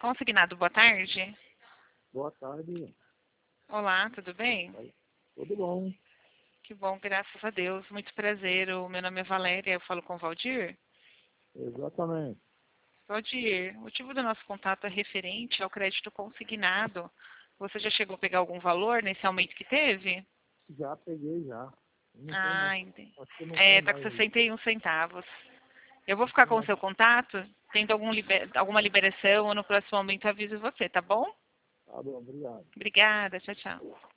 Consignado, boa tarde. Boa tarde. Olá, tudo bem? Tudo bom? Que bom, graças a Deus. Muito prazer. O meu nome é Valéria, eu falo com o Valdir. Exatamente. Valdir, o motivo do nosso contato é referente ao crédito consignado. Você já chegou a pegar algum valor nesse aumento que teve? Já peguei já. Não tem mais. Ah, entendi. Acho que não tem É, tá com mais. 61 centavos. Eu vou Não ficar tem com o mais. seu contato, tendo alguma liberação, ou no próximo aumento aviso você, tá bom? Tá bom, obrigado. Obrigada, tchau, tchau.